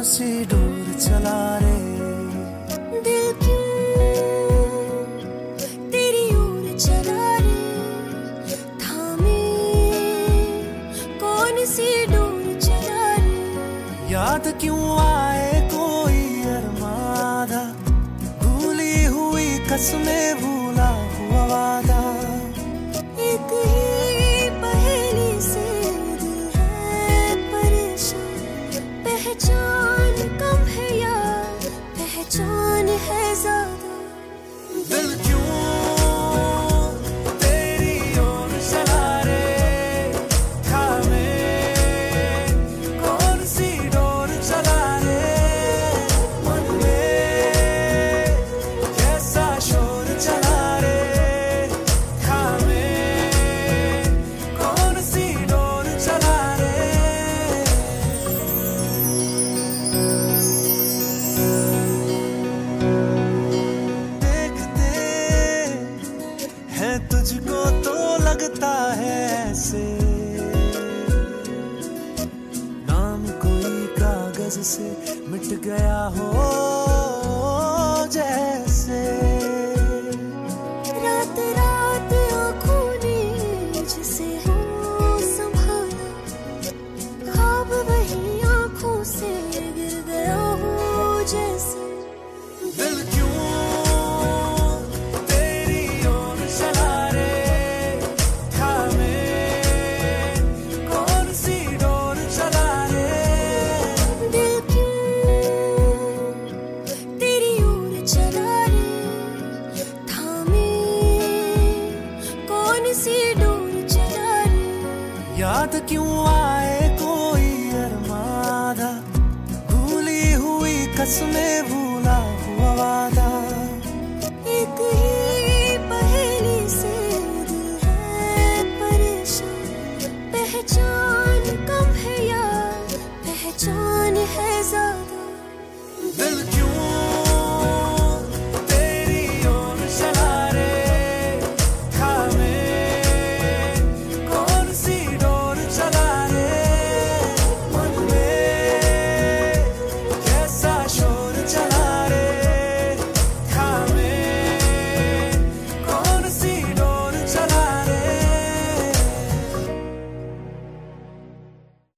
सी door चला रे, दिल क्यों तेरी ओर चला रे, थामे कौन सी डोर चला रे। याद क्यों आए कोई अरमादा, भूली हुई कसमें भूला हुआ वादा। एक ही पहेली से दिल है परेशान, पहचान कम है या पहचान है ज्यादा। दिल क्यों तेरी ओर चला रे, थामे कौन सी डोर चला रे। मन में कैसा शोर चला रे, थामे कौन सी डोर चला रे। देखते हैं तुझको तो लगता है ऐसे, नाम कोई कागज से मिट गया हो जैसे। रात रात आँखों ने जिसे हो संभाला, ख्वाब वही आँखों से गिर गया हो जैसे। दिल क्यों तेरी ओर चला रे, थामे कौन सी डोर चला रे। दिल क्यों तेरी ओर चला रे, थामे कौन सी डोर चला रे। याद क्यों आए कोई अरमादा, भूली हुई कसमें